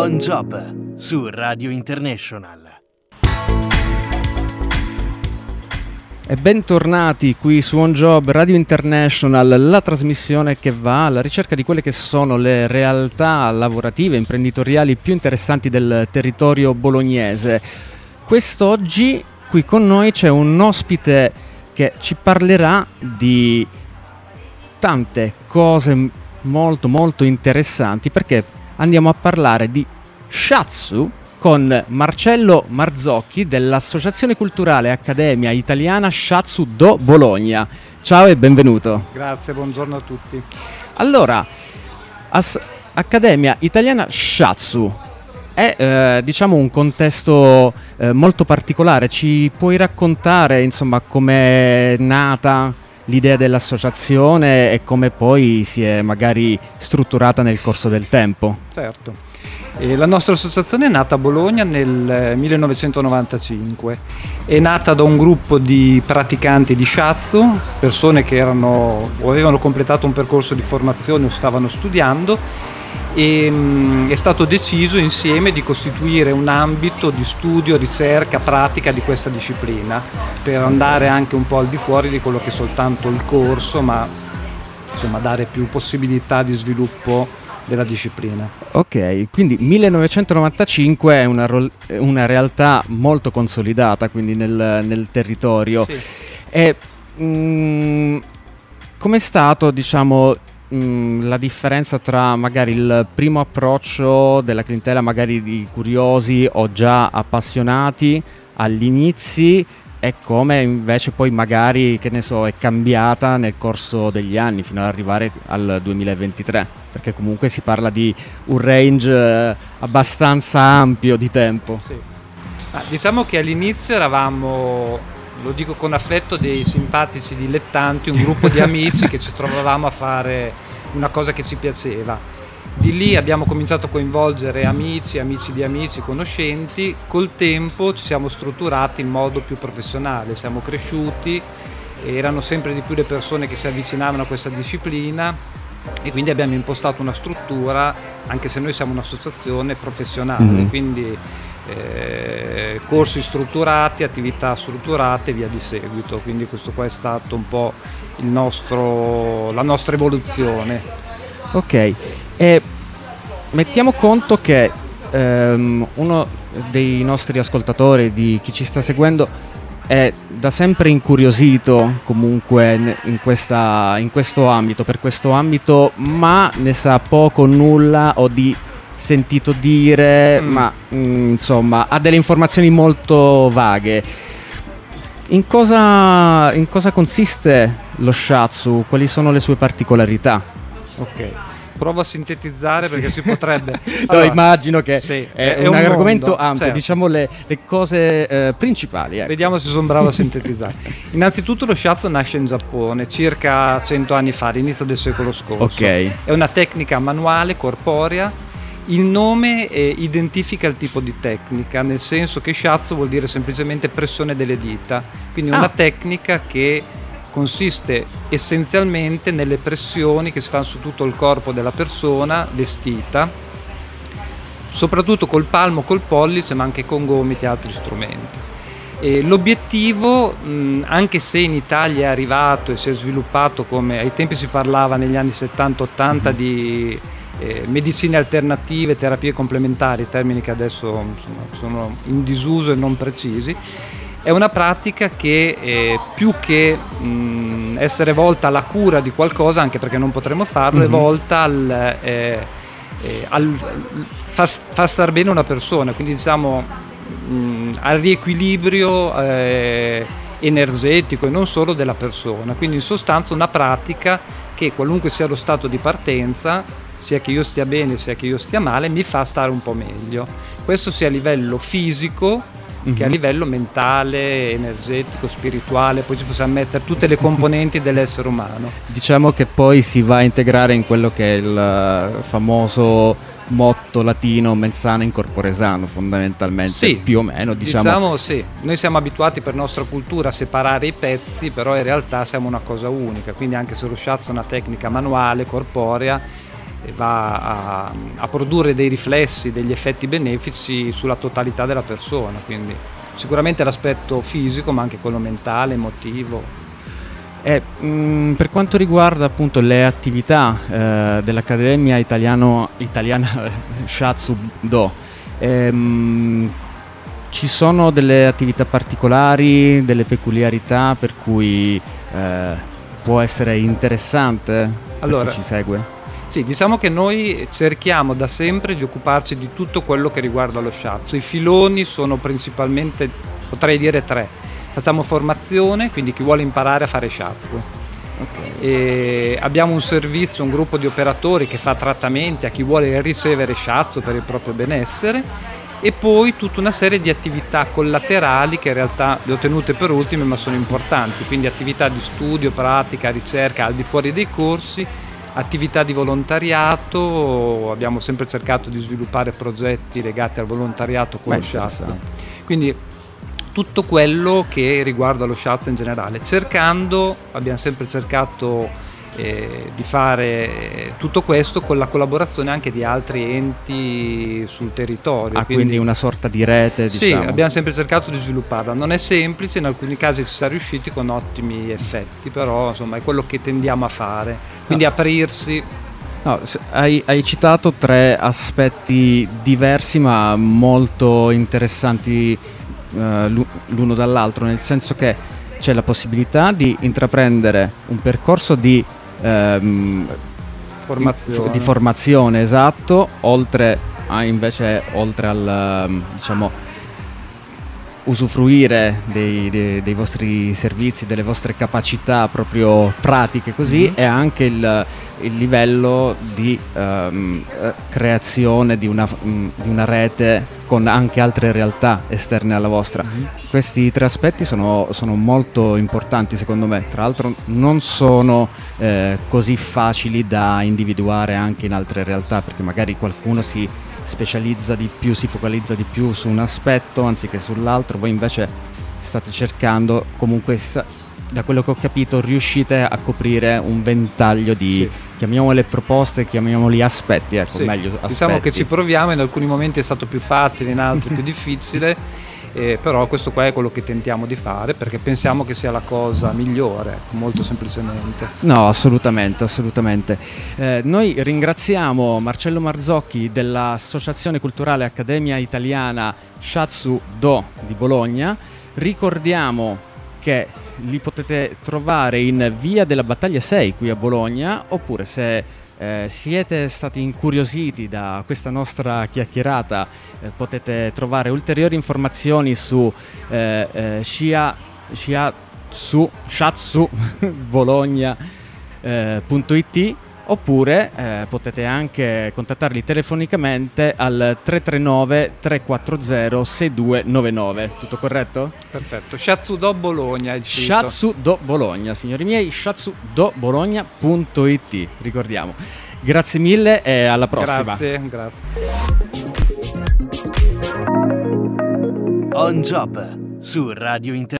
On Job su Radio International. E bentornati qui su On Job Radio International, la trasmissione che va alla ricerca di quelle che sono le realtà lavorative e imprenditoriali più interessanti del territorio bolognese. Quest'oggi qui con noi c'è un ospite che ci parlerà di tante cose molto interessanti, perché andiamo a parlare di Shiatsu con Marcello Marzocchi dell'Associazione Culturale Accademia Italiana Shiatsu do Bologna. Ciao e benvenuto. Grazie, buongiorno a tutti. Allora, Accademia Italiana Shiatsu è diciamo un contesto molto particolare. Ci puoi raccontare insomma com'è nata l'idea dell'associazione e come poi si è magari strutturata nel corso del tempo? Certo. La nostra associazione è nata a Bologna nel 1995, è nata da un gruppo di praticanti di Shiatsu, persone che erano o avevano completato un percorso di formazione o stavano studiando, e è stato deciso insieme di costituire un ambito di studio, ricerca, pratica di questa disciplina, per andare anche un po' al di fuori di quello che è soltanto il corso, ma insomma dare più possibilità di sviluppo della disciplina. Ok, quindi 1995 è una realtà molto consolidata quindi nel territorio. Sì. E com'è stato, diciamo, la differenza tra magari il primo approccio della clientela, magari di curiosi o già appassionati agli inizi, e come invece poi magari, che ne so, è cambiata nel corso degli anni fino ad arrivare al 2023, perché comunque si parla di un range abbastanza ampio di tempo. Sì. Diciamo che all'inizio eravamo, lo dico con affetto, dei simpatici dilettanti, un gruppo di amici che ci trovavamo a fare una cosa che ci piaceva. Di lì abbiamo cominciato a coinvolgere amici di amici, conoscenti. Col tempo ci siamo strutturati in modo più professionale, siamo cresciuti, erano sempre di più le persone che si avvicinavano a questa disciplina e quindi abbiamo impostato una struttura, anche se noi siamo un'associazione professionale, quindi corsi strutturati, attività strutturate e via di seguito. Quindi questo qua è stato un po' la nostra evoluzione. Ok, e mettiamo conto che uno dei nostri ascoltatori, di chi ci sta seguendo, è da sempre incuriosito comunque in questo ambito, per questo ambito, ma ne sa poco o nulla o di sentito dire, ma insomma ha delle informazioni molto vaghe. In cosa consiste lo Shiatsu? Quali sono le sue particolarità? Ok, provo a sintetizzare perché si potrebbe. Allora, immagino che sì, è un argomento mondo ampio, certo. Diciamo le cose principali. Ecco. Vediamo se sono bravo a sintetizzare. Innanzitutto lo Shiatsu nasce in Giappone circa 100 anni fa, all'inizio del secolo scorso. Ok. È una tecnica manuale, corporea. Il nome identifica il tipo di tecnica, nel senso che Shiatsu vuol dire semplicemente pressione delle dita, quindi una tecnica che consiste essenzialmente nelle pressioni che si fanno su tutto il corpo della persona vestita, soprattutto col palmo, col pollice, ma anche con gomiti e altri strumenti. E l'obiettivo, anche se in Italia è arrivato e si è sviluppato, come ai tempi si parlava negli anni 70-80 di medicine alternative, terapie complementari, termini che adesso insomma, sono in disuso e non precisi, è una pratica che più che essere volta alla cura di qualcosa, anche perché non potremo farlo, è volta al far star bene una persona, quindi diciamo al riequilibrio energetico e non solo della persona. Quindi in sostanza una pratica che, qualunque sia lo stato di partenza, sia che io stia bene sia che io stia male, mi fa stare un po' meglio. Questo sia a livello fisico che a livello mentale, energetico, spirituale. Poi ci possiamo mettere tutte le componenti dell'essere umano. Diciamo che poi si va a integrare in quello che è il famoso motto latino mens sana in corpore sano, fondamentalmente. Sì, più o meno, diciamo sì. Noi siamo abituati per nostra cultura a separare i pezzi, però in realtà siamo una cosa unica. Quindi anche se lo Shiatsu è una tecnica manuale, corporea, va a produrre dei riflessi, degli effetti benefici sulla totalità della persona, quindi sicuramente l'aspetto fisico ma anche quello mentale, emotivo. Per quanto riguarda appunto le attività dell'Accademia Italiana Shatsu Do, ci sono delle attività particolari, delle peculiarità per cui può essere interessante per chi ci segue? Sì, diciamo che noi cerchiamo da sempre di occuparci di tutto quello che riguarda lo Shatsu. I filoni sono principalmente, potrei dire, 3. Facciamo formazione, quindi chi vuole imparare a fare Shatsu. E abbiamo un servizio, un gruppo di operatori che fa trattamenti a chi vuole ricevere Shatsu per il proprio benessere, e poi tutta una serie di attività collaterali che in realtà le ho tenute per ultime ma sono importanti, quindi attività di studio, pratica, ricerca al di fuori dei corsi, attività di volontariato. Abbiamo sempre cercato di sviluppare progetti legati al volontariato con lo Shatsu, quindi tutto quello che riguarda lo Shatsu in generale, abbiamo sempre cercato di fare tutto questo con la collaborazione anche di altri enti sul territorio. Quindi una sorta di rete, diciamo. Sì, abbiamo sempre cercato di svilupparla. Non è semplice, in alcuni casi ci siamo riusciti con ottimi effetti, però insomma è quello che tendiamo a fare, quindi aprirsi. No, hai citato 3 aspetti diversi ma molto interessanti l'uno dall'altro, nel senso che c'è la possibilità di intraprendere un percorso di formazione, esatto, oltre al diciamo usufruire dei vostri servizi, delle vostre capacità proprio pratiche così, e anche il livello di creazione di una rete con anche altre realtà esterne alla vostra. Questi 3 aspetti sono molto importanti secondo me, tra l'altro non sono così facili da individuare anche in altre realtà, perché magari qualcuno si specializza di più, si focalizza di più su un aspetto anziché sull'altro. Voi invece state cercando, comunque da quello che ho capito, riuscite a coprire un ventaglio di, chiamiamole proposte, chiamiamoli aspetti, ecco, meglio aspetti. Diciamo che ci proviamo, in alcuni momenti è stato più facile, in altri più difficile. Però questo qua è quello che tentiamo di fare, perché pensiamo che sia la cosa migliore, molto semplicemente. No, assolutamente. Noi ringraziamo Marcello Marzocchi dell'Associazione Culturale Accademia Italiana Shatsu Do di Bologna. Ricordiamo che li potete trovare in Via della Battaglia 6 qui a Bologna, oppure se siete stati incuriositi da questa nostra chiacchierata, potete trovare ulteriori informazioni su Shatsu Bologna.it, oppure potete anche contattarli telefonicamente al 339 340 6299. Tutto corretto? Perfetto. Shatsu Do Bologna è il sito. Shatsu Do Bologna, signori miei, shatsudobologna.it, ricordiamo. Grazie mille e alla prossima. Grazie. On Job su Radio Internazionale.